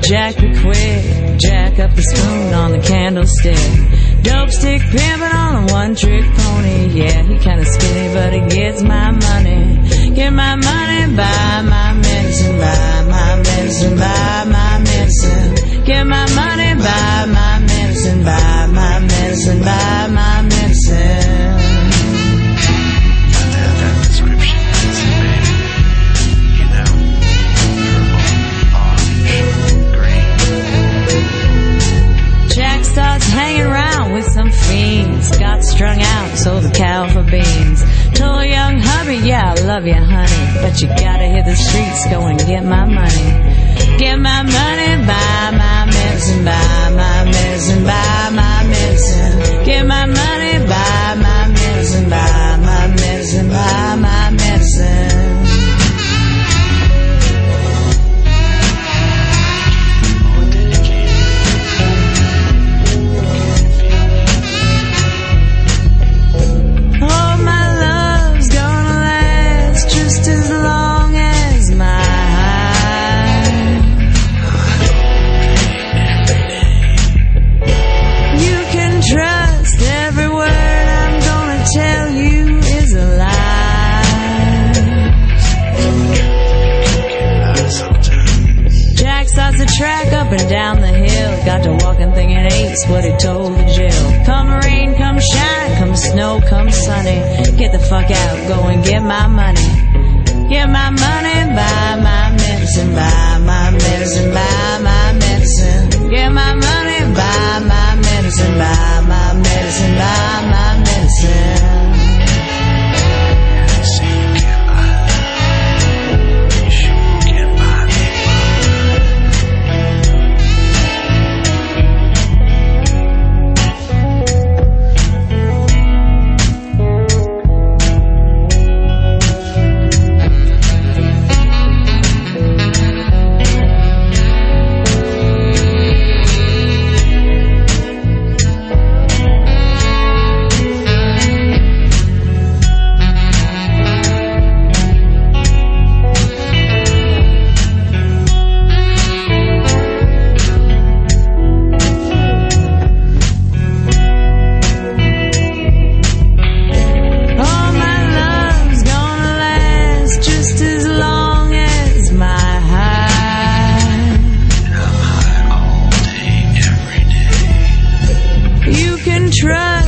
Jack the quick, jack up the spoon on the candlestick. Dope stick pimpin' on a one-trick pony. Yeah, he kinda skinny, but he gets my money. Get my money, buy my medicine, buy my medicine, buy my medicine. Get my money, buy my medicine, buy my medicine, buy my medicine. That description, that's it, baby. You know, purple, orange, green. Jack starts hanging around with some fiends. Got strung out, sold the cow for beans. Told a young hubby, yeah, I love you, honey, but you gotta hit the streets, go and get my money. Get my money, buy my medicine, buy my medicine, buy my medicine. Get my money, buy my medicine, buy my medicine, buy my medicine. Track up and down the hill. Got to walking thinking eight's what he told the Jill. Come rain, come shine, come snow, come sunny. Get the fuck out, go and get my money. Get my money, buy my medicine, buy my medicine, buy my medicine. Get my money, buy my medicine, buy my medicine, buy my medicine. Trust